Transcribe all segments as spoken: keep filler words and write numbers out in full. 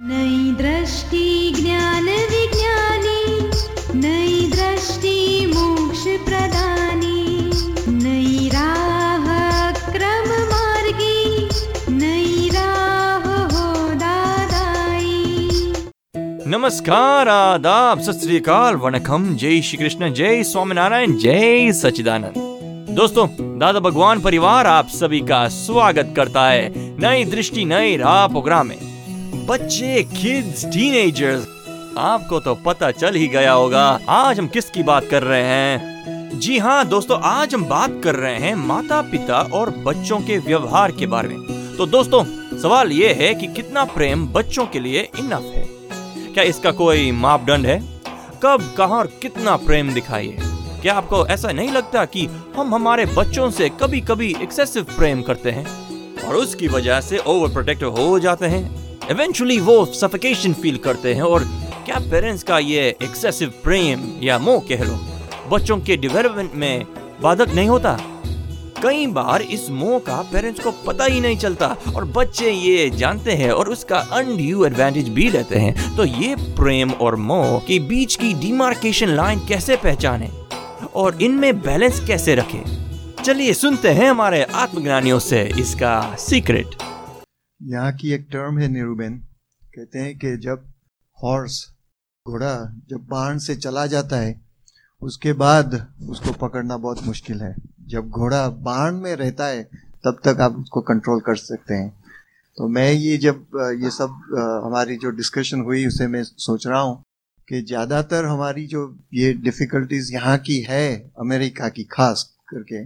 नई दृष्टि ज्ञान विज्ञानी, नई दृष्टि मोक्ष प्रदानी, नई राह क्रम मार्गी, नई राह हो दादाई। नमस्कार, आदाब, सत श्री अकाल, वणकम, जय श्री कृष्ण, जय स्वामीनारायण, जय सच्चिदानंद। दोस्तों, दादा भगवान परिवार आप सभी का स्वागत करता है नई दृष्टि नई राह प्रोग्राम में। बच्चे, किड्स, टीनेजर्स, आपको तो पता चल ही गया होगा आज हम किसकी बात कर रहे हैं। जी हाँ दोस्तों, आज हम बात कर रहे हैं माता पिता और बच्चों के व्यवहार के बारे में। तो दोस्तों, सवाल ये है कि कितना प्रेम बच्चों के लिए इनफ है? क्या इसका कोई मापदंड है? कब, कहां और कितना प्रेम दिखाइए? क्या आपको ऐसा नहीं लगता कि हम हमारे बच्चों से कभी कभी एक्सेसिव प्रेम करते हैं और उसकी वजह से ओवर प्रोटेक्टिव हो जाते हैं? इवेंचुअली वो सफोकेशन फील करते हैं। और क्या पेरेंट्स का ये एक्सेसिव प्रेम या मोह कह लो बच्चों के डेवलपमेंट में बाधक नहीं होता? कई बार इस मोह का पेरेंट्स को पता ही नहीं चलता और बच्चे ये जानते हैं और उसका अनड्यू एडवांटेज भी लेते हैं। तो ये प्रेम और मोह के बीच की डिमार्केशन लाइन कैसे पहचाने और इनमें बैलेंस कैसे रखें? चलिए सुनते हैं हमारे आत्मज्ञानियों से इसका सीक्रेट। यहाँ की एक टर्म है निरूबेन, कहते हैं कि जब हॉर्स, घोड़ा जब बाण से चला जाता है उसके बाद उसको पकड़ना बहुत मुश्किल है। जब घोड़ा बाण में रहता है तब तक आप उसको कंट्रोल कर सकते हैं। तो मैं ये जब ये सब हमारी जो डिस्कशन हुई उसे मैं सोच रहा हूँ कि ज़्यादातर हमारी जो ये डिफ़िकल्टीज यहाँ की है, अमेरिका की खास करके,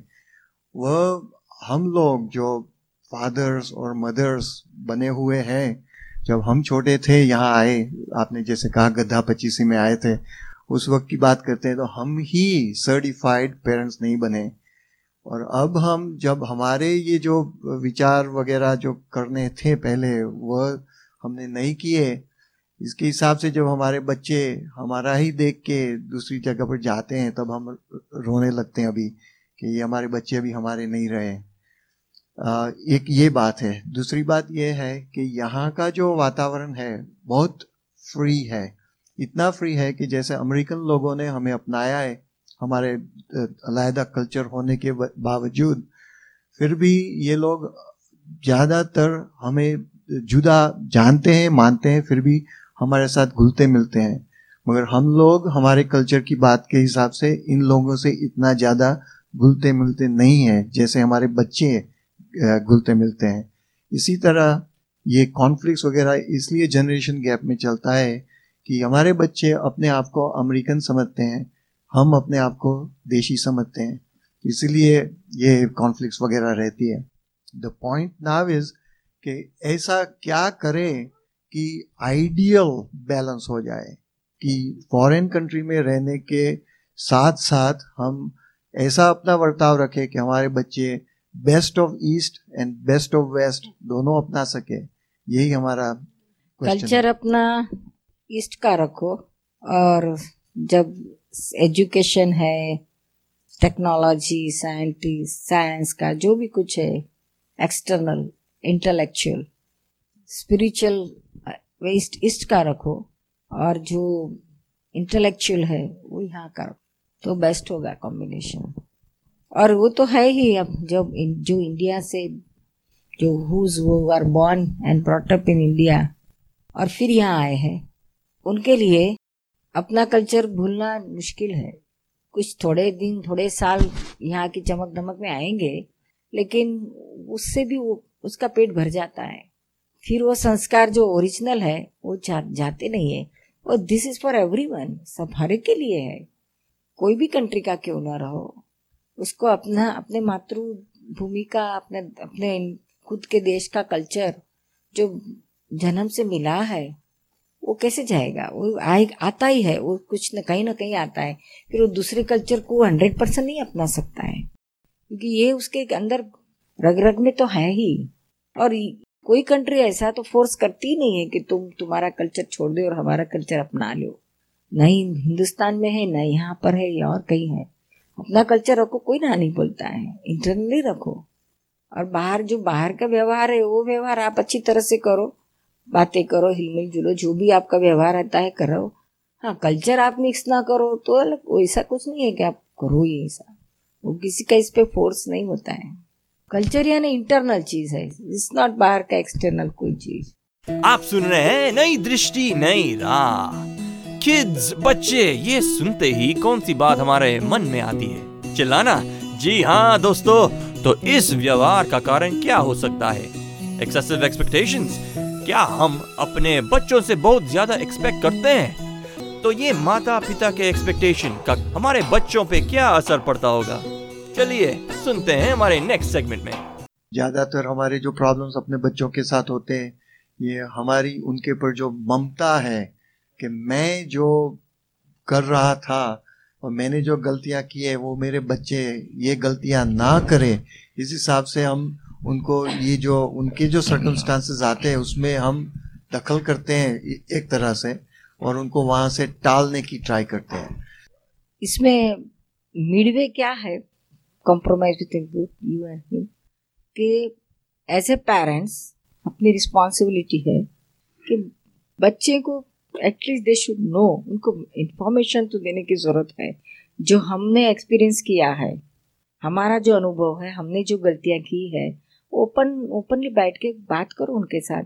वह हम लोग जो फादर्स और मदर्स बने हुए हैं, जब हम छोटे थे यहाँ आए, आपने जैसे कहा गधा पचीसी में आए थे, उस वक्त की बात करते हैं तो हम ही सर्टिफाइड पेरेंट्स नहीं बने। और अब हम जब हमारे ये जो विचार वगैरह जो करने थे पहले वह हमने नहीं किए, इसके हिसाब से जब हमारे बच्चे हमारा ही देख के दूसरी जगह पर जाते हैं तब हम रोने लगते हैं अभी कि ये हमारे बच्चे अभी हमारे नहीं रहे। आ, एक ये बात है। दूसरी बात ये है कि यहाँ का जो वातावरण है बहुत फ्री है। इतना फ्री है कि जैसे अमेरिकन लोगों ने हमें अपनाया है, हमारे अलग कल्चर होने के बावजूद, फिर भी ये लोग ज़्यादातर हमें जुदा जानते हैं, मानते हैं, फिर भी हमारे साथ घुलते मिलते हैं। मगर हम लोग हमारे कल्चर की बात के हिसाब से इन लोगों से इतना ज़्यादा घुलते मिलते नहीं हैं जैसे हमारे बच्चे घुलते मिलते हैं। इसी तरह ये कॉन्फ्लिक्ट्स वगैरह इसलिए जनरेशन गैप में चलता है कि हमारे बच्चे अपने आप को अमेरिकन समझते हैं, हम अपने आप को देशी समझते हैं, इसलिए ये कॉन्फ्लिक्ट्स वगैरह रहती है। द पॉइंट नाउ इज कि ऐसा क्या करें कि आइडियल बैलेंस हो जाए, कि फॉरेन कंट्री में रहने के साथ साथ हम ऐसा अपना वर्ताव रखें कि हमारे बच्चे best of east and best of west दोनों अपना सके। यही हमारा कल्चर अपना ईस्ट का रखो, और जब एजुकेशन है, टेक्नोलॉजी, साइंटिस्ट, साइंस का जो भी कुछ है, external, intellectual, spiritual, east east का रखो, और जो इंटेलेक्चुअल है वो यहाँ का रखो, तो बेस्ट होगा कॉम्बिनेशन। और वो तो है ही। अब जब जो इंडिया से जो who's who are born and brought up in India और फिर यहाँ आए हैं, उनके लिए अपना कल्चर भूलना मुश्किल है। कुछ थोड़े दिन, थोड़े साल यहाँ की चमक दमक में आएंगे, लेकिन उससे भी वो उसका पेट भर जाता है। फिर वो संस्कार जो ओरिजिनल है वो जा, जाते नहीं है। और दिस इज फॉर एवरीवन, सब हर एक के लिए है। कोई भी कंट्री का क्यों ना रहो, उसको अपना अपने मातृभूमि का, अपने अपने खुद के देश का कल्चर जो जन्म से मिला है वो कैसे जाएगा? वो आए आता ही है, वो कुछ न कहीं ना कहीं आता है। फिर वो दूसरे कल्चर को हंड्रेड परसेंट नहीं अपना सकता है, क्योंकि ये उसके अंदर रग रग में तो है ही। और कोई कंट्री ऐसा तो फोर्स करती ही नहीं है कि तुम तुम्हारा कल्चर छोड़ दो और हमारा कल्चर अपना लो। नहीं हिंदुस्तान में है, न यहाँ पर है, या और कहीं है। अपना कल्चर रखो, कोई ना नहीं बोलता है, इंटरनली रखो। और बाहर जो बाहर का व्यवहार है वो व्यवहार आप अच्छी तरह से करो, बातें करो, हिलमिल जुलो, जो भी आपका व्यवहार आता है करो। हाँ, कल्चर आप मिक्स ना करो तो वैसा कुछ नहीं है कि आप करो ही ऐसा, वो किसी का इस पे फोर्स नहीं होता है। कल्चर यानी इंटरनल चीज है, इट्स नॉट बाहर का एक्सटर्नल कोई चीज। आप सुन रहे हैं नई दृष्टि नई राह। किड्स, बच्चे, ये सुनते ही कौन सी बात हमारे मन में आती है? चिल्लाना। जी हाँ दोस्तों, तो इस व्यवहार का कारण क्या हो सकता है? Excessive expectations. क्या हम अपने बच्चों से बहुत ज्यादा एक्सपेक्ट करते हैं? तो ये माता पिता के एक्सपेक्टेशन का हमारे बच्चों पे क्या असर पड़ता होगा? चलिए सुनते हैं हमारे नेक्स्ट सेगमेंट में। ज़्यादातर हमारे जो प्रॉब्लम्स अपने बच्चों के साथ होते हैं, ये हमारी उनके पर जो ममता है कि मैं जो कर रहा था और मैंने जो गलतियां की है वो मेरे बच्चे ये गलतियां ना करें, इस हिसाब से हम उनको ये जो उनके जो सर्कमस्टांसेस आते हैं उसमें हम दखल करते हैं एक तरह से, और उनको वहाँ से टालने की ट्राई करते हैं। इसमें मिडवे क्या है, compromise with both you and him, कि एज ए पेरेंट्स अपनी रिस्पॉन्सिबिलिटी है कि बच्चे को एटलीस्ट दे शुड नो, उनको इंफॉर्मेशन तो देने की ज़रूरत है जो हमने एक्सपीरियंस किया है, हमारा जो अनुभव है, हमने जो गलतियाँ की है, ओपन ओपनली बैठ के बात करो उनके साथ।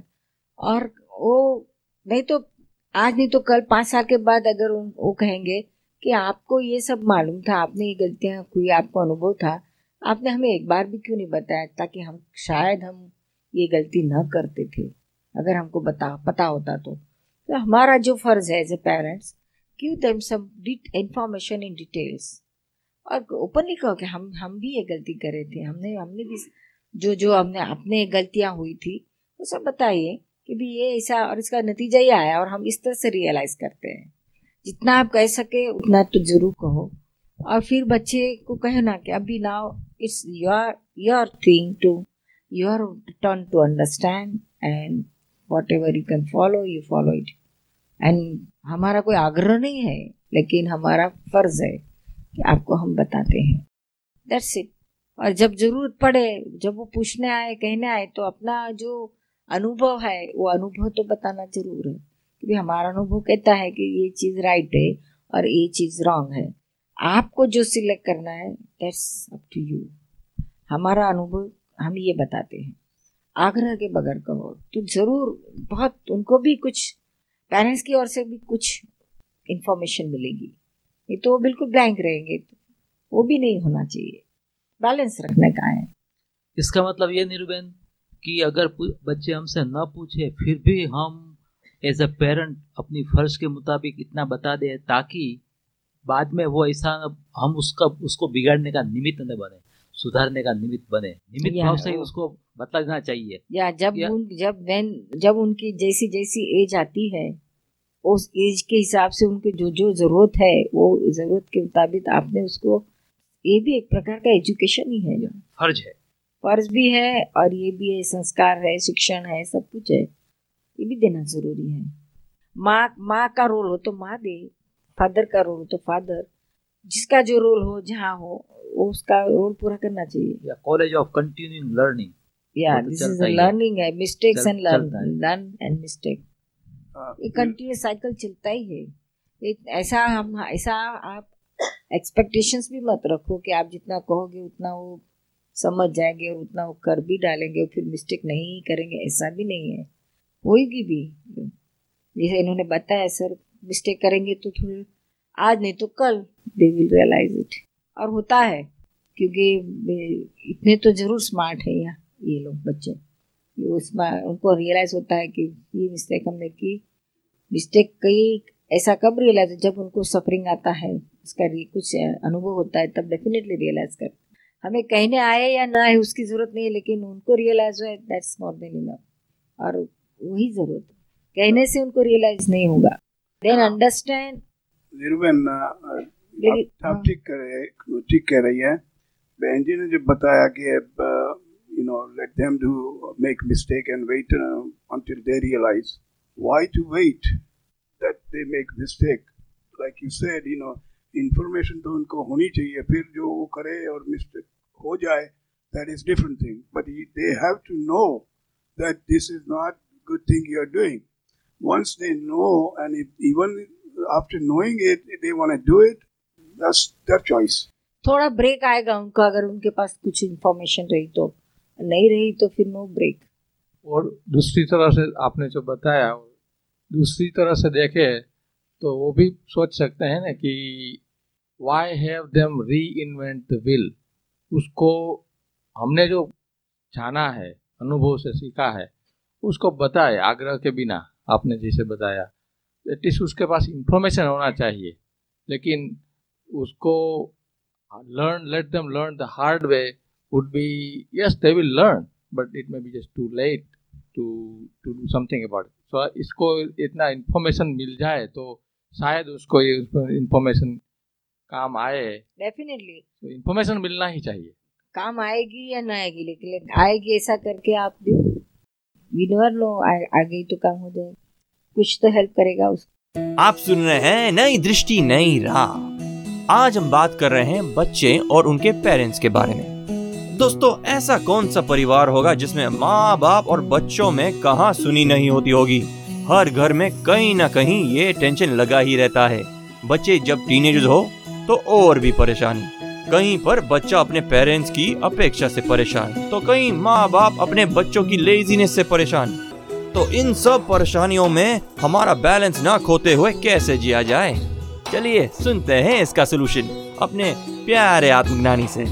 और वो नहीं तो आज नहीं तो कल पाँच साल के बाद अगर वो कहेंगे कि आपको ये सब मालूम था, आपने ये गलतियाँ हुई, आपको अनुभव था, आपने हमें एक बार भी क्यों नहीं बताया, ताकि हम शायद हम ये गलती न करते थे, अगर हमको बता पता होता तो। तो हमारा जो फ़र्ज़ है as a parents, give them some information in details, और ओपनली कहो कि हम हम भी ये गलती करे थे, हमने हमने भी जो जो हमने अपने गलतियाँ हुई थी वो सब बताइए कि भी ये ऐसा और इसका नतीजा ये आया, और हम इस तरह से रियलाइज़ करते हैं। जितना आप कह सके उतना तो ज़रूर कहो, और फिर बच्चे को कहे ना कि अभी now it's your your thing to your turn to understand, and whatever you can follow you follow it. And हमारा कोई आग्रह नहीं है, लेकिन हमारा फ़र्ज़ है कि आपको हम बताते हैं, दैट्स इट। और जब ज़रूरत पड़े, जब वो पूछने आए, कहने आए, तो अपना जो अनुभव है वो अनुभव तो बताना जरूर है, क्योंकि हमारा अनुभव कहता है कि ये चीज़ राइट है और ये चीज़ रॉन्ग है। आपको जो सिलेक्ट करना है दैट्स अप टू यू। हमारा अनुभव हम ये बताते हैं, आग्रह के बगैर कहो तो ज़रूर बहुत उनको भी कुछ, पेरेंट्स की ओर से भी कुछ इन्फॉर्मेशन मिलेगी, नहीं तो वो बिल्कुल ब्लैंक रहेंगे, तो वो भी नहीं होना चाहिए। बैलेंस रखने का है। इसका मतलब ये निरुबेन कि अगर बच्चे हमसे न पूछे फिर भी हम एज अ पेरेंट अपनी फर्ज के मुताबिक इतना बता दें ताकि बाद में वो ऐसा हम उसका उसको बिगाड़ने का निमित्त न बने, सुधारने का निमित्त बने। निमित्त भाव से ही उसको बता देना चाहिए। या जब या, उन जब when, जब उनकी जैसी जैसी एज आती है, उस एज के हिसाब से उनकी जो जो ज़रूरत है वो ज़रूरत के मुताबिक आपने उसको, ये भी एक प्रकार का एजुकेशन ही है, जो फर्ज है, फर्ज भी है और ये भी है, संस्कार है, शिक्षण है, सब कुछ है, ये भी देना जरूरी है। माँ माँ का रोल हो तो माँ दे, फादर का रोल हो तो फादर, जिसका जो रोल हो जहाँ हो वो उसका रोल पूरा करना चाहिए। या कॉलेज ऑफ कंटिन्यूइंग लर्निंग, या दिस इज लर्निंग है, mistakes and learn learn and mistake, ये कंटिन्यूस साइकिल चलता ही है। ऐसा हम ऐसा आप एक्सपेक्टेशंस भी मत रखो कि आप जितना कहोगे उतना वो समझ जाएंगे और उतना वो कर भी डालेंगे और फिर मिस्टेक नहीं करेंगे, ऐसा भी नहीं है, होगी भी। जैसे इन्होंने बताया सर, मिस्टेक करेंगे तो थोड़ी आज नहीं तो कल दे विल रियलाइज इट, और होता है, क्योंकि इतने तो जरूर स्मार्ट है यहाँ ये लोग बच्चे, ये उनको रियलाइज होता है कि ये मिस्टेक हमने की। मिस्टेक कई ऐसा कब रियलाइज, जब उनको सफरिंग आता है, उसका कुछ अनुभव होता है, तब डेफिनेटली रियलाइज कर। हमें कहने आए या ना आए उसकी ज़रूरत नहीं है, लेकिन उनको रियलाइज हो, दैट्स मोर देन इनफ, और वही ज़रूरत है। कहने से उनको रियलाइज नहीं होगा, देन अंडरस्टैंड। निरुबेन आप ठीक कह रहे ठीक कह रही है। बहन जी ने जब बताया कि you know let them do make mistake and wait until they realise, why to wait that they make mistake, like you said, you know information तो उनको होनी चाहिए, फिर जो वो करे और मिस्टेक हो जाए that is different thing, but they have to know that this is not good thing you are doing. Once they know, and if, even after knowing it, if they want to do it, that's their choice. थोड़ा break आएगा उनको, अगर उनके पास कुछ information रही तो, नहीं रही तो फिर नो ब्रेक। और दूसरी तरह से आपने जो बताया, दूसरी तरह से देखे तो वो भी सोच सकते हैं ना कि why have them reinvent the wheel. उसको हमने जो जाना है, अनुभव से सीखा है, उसको बताए आग्रह के बिना। आपने जैसे बताया, एटलीस्ट उसके पास इंफॉर्मेशन होना चाहिए, लेकिन उसको learn, let them learn the hard way would be, yes they will learn, but it may be just too late to to do something about it. So इसको इतना इंफॉर्मेशन मिल जाए तो शायद उसको ये इंफॉर्मेशन काम आए। डेफिनेटली तो इंफॉर्मेशन मिलना ही चाहिए। काम आएगी या ना आएगी, लेकिन आएगी ऐसा करके आप दो, वी नेवर नो, आ गई तो काम हो जाए, कुछ तो हेल्प करेगा उसको। आप सुन रहे हैं नई दृष्टि नई राह। आज हम बात कर रहे हैं बच्चे और उनके पेरेंट्स के बारे में। दोस्तों, ऐसा कौन सा परिवार होगा जिसमें माँ बाप और बच्चों में कहाँ सुनी नहीं होती होगी। हर घर में कहीं ना कहीं ये टेंशन लगा ही रहता है। बच्चे जब टीनेजर्स हो तो और भी परेशानी। कहीं पर बच्चा अपने पेरेंट्स की अपेक्षा से परेशान, तो कहीं माँ बाप अपने बच्चों की लेजीनेस से परेशान। तो इन सब परेशानियों में हमारा बैलेंस ना खोते हुए कैसे जिया जाए, चलिए सुनते हैं इसका सलूशन अपने प्यारे आत्मज्ञानी से।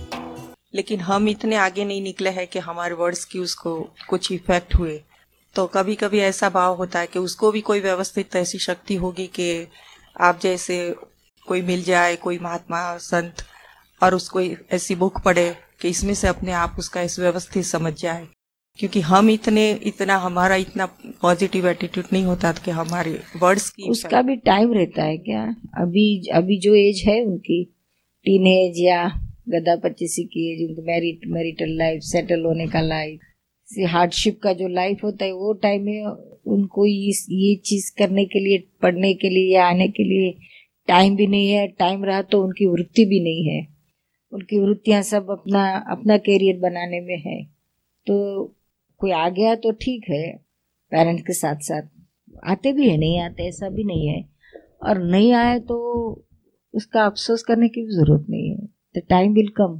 लेकिन हम इतने आगे नहीं निकले हैं कि हमारे वर्ड्स की उसको कुछ इफेक्ट हुए। तो कभी कभी ऐसा भाव होता है कि उसको भी कोई व्यवस्थित ऐसी शक्ति होगी कि आप जैसे कोई मिल जाए, कोई महात्मा संत, और उसको ऐसी बुक पढ़े कि इसमें से अपने आप उसका इस व्यवस्थित समझ जाए। क्योंकि हम इतने इतना हमारा इतना पॉजिटिव एटीट्यूड नहीं होता कि हमारे वर्ड्स की, उसका भी टाइम रहता है क्या। अभी अभी जो एज है उनकी, टीन एज या गदा पच्चीसी की एज, उनकी मैरिट मैरिटल लाइफ, सेटल होने का लाइफ, हार्डशिप का जो लाइफ होता है, वो टाइम में उनको इस ये चीज करने के लिए, पढ़ने के लिए या आने के लिए टाइम भी नहीं है। टाइम रहा तो उनकी वृत्ति भी नहीं है। उनकी वृत्तियां सब अपना अपना कैरियर बनाने में है। तो कोई आ गया तो ठीक है, पेरेंट्स के साथ साथ आते भी है, नहीं आते ऐसा भी नहीं है, और नहीं आए तो उसका अफसोस करने की भी जरूरत नहीं है। द टाइम विल कम,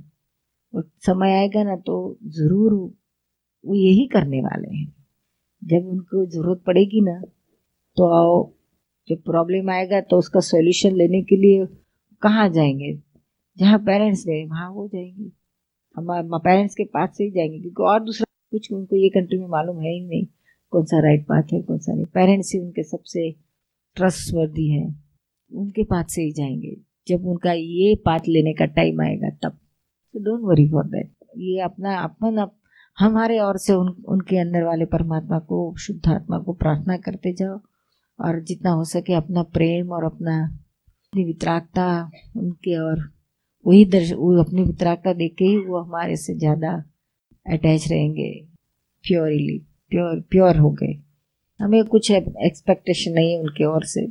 समय आएगा ना तो जरूर वो यही करने वाले हैं। जब उनको जरूरत पड़ेगी ना तो आओ, जब प्रॉब्लम आएगा तो उसका सॉल्यूशन लेने के लिए कहाँ जाएंगे, जहाँ पेरेंट्स गए वहाँ वो जाएंगे, हमारे पेरेंट्स के पास से ही जाएंगे, क्योंकि और दूसरा कुछ उनको ये कंट्री में मालूम है ही नहीं कौन सा राइट पाथ है कौन सा नहीं। पेरेंट्स ही उनके सबसे ट्रस्टवर्दी है, उनके पास से ही जाएंगे जब उनका ये पाथ लेने का टाइम आएगा तब। तो डोंट वरी फॉर दैट। ये अपना अपन अप, हमारे और से उन, उनके अंदर वाले परमात्मा को, शुद्ध आत्मा को प्रार्थना करते जाओ, और जितना हो सके अपना प्रेम और अपना अपनी वितरागता उनके, और वही दर्श वो अपनी वितरागता देख के ही वो हमारे से ज़्यादा अटैच रहेंगे, प्योरली प्योर प्योर हो गए। हमें कुछ एक्सपेक्टेशन नहीं है उनके ओर से।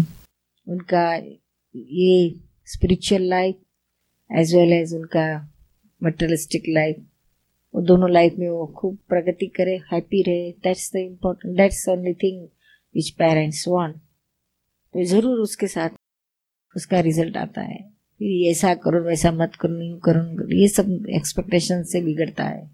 उनका ये spiritual life as well as उनका मटेरियलिस्टिक लाइफ, वो दोनों लाइफ में वो खूब प्रगति करे, हैप्पी रहे। That's the important, that's only thing which parents want. तो ज़रूर उसके साथ उसका रिजल्ट आता है। फिर ऐसा करो वैसा मत करो, नहीं करो, ये सब एक्सपेक्टेशन से बिगड़ता है।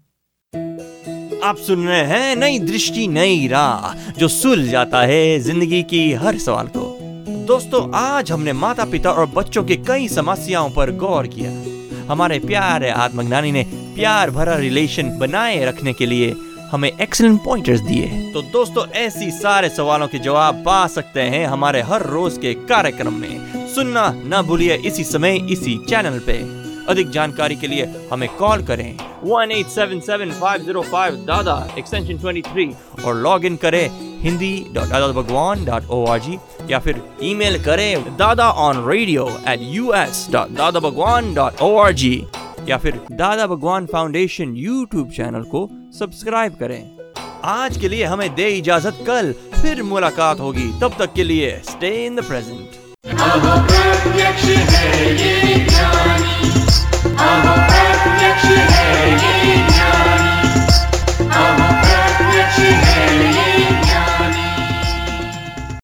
आप सुन रहे हैं नई दृष्टि नई राह, जो सुलझ जाता है जिंदगी की हर सवाल को। दोस्तों, आज हमने माता पिता और बच्चों की कई समस्याओं पर गौर किया। हमारे प्यारे आत्मज्ञानी ने प्यार भरा रिलेशन बनाए रखने के लिए हमें एक्सीलेंट पॉइंटर्स दिए। तो दोस्तों, ऐसी सारे सवालों के जवाब पा सकते हैं हमारे हर रोज के कार्यक्रम में। सुनना ना भूलिए इसी समय इसी चैनल पे। अधिक जानकारी के लिए हमें कॉल करें one eight seven seven five zero five Dada extension तेईस और लॉग इन करें Hindi dot Dada Bhagwan dot O R G, या फिर ईमेल करें Dada on radio at U S dot Dada Bhagwan dot O R G, या फिर Dada Bhagwan foundation YouTube channel को सब्सक्राइब करें। आज के लिए हमें दे इजाजत, कल फिर मुलाकात होगी। तब तक के लिए स्टे इन द प्रेजेंट। अहो प्रत्यक्ष है ये ज्ञानी, अहो प्रत्यक्ष है ये ज्ञानी।